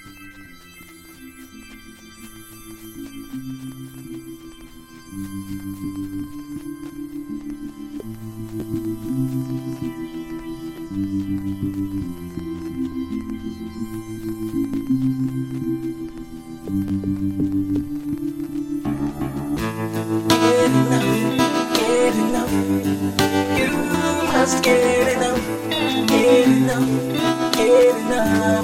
Get enough. You must get enough. Get enough. Get enough.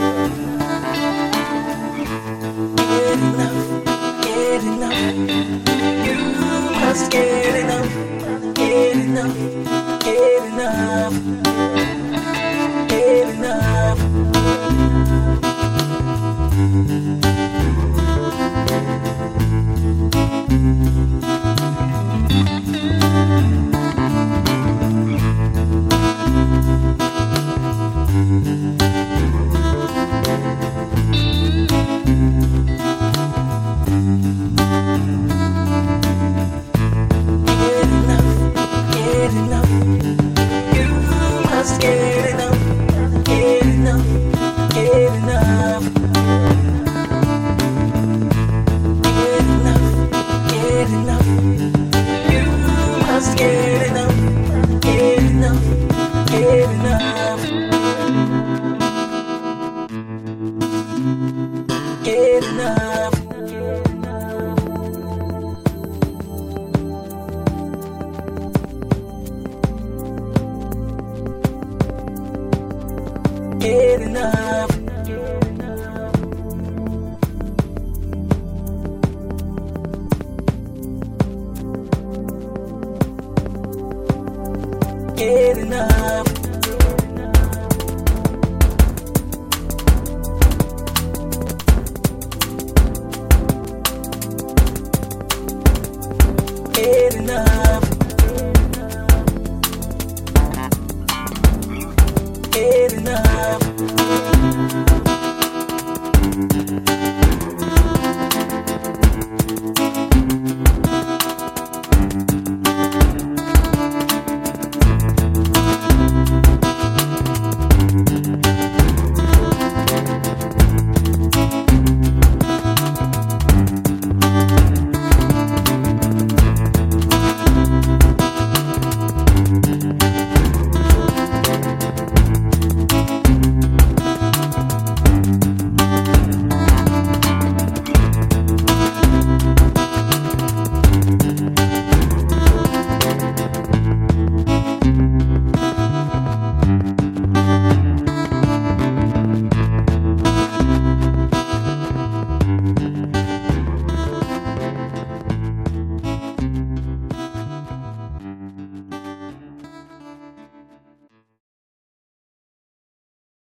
Get enough. Get enough. You must get enough. Get enough. Get enough. Get enough. Get enough, get enough, get enough. Get enough, get enough. You must get enough, get enough, get enough. Get enough.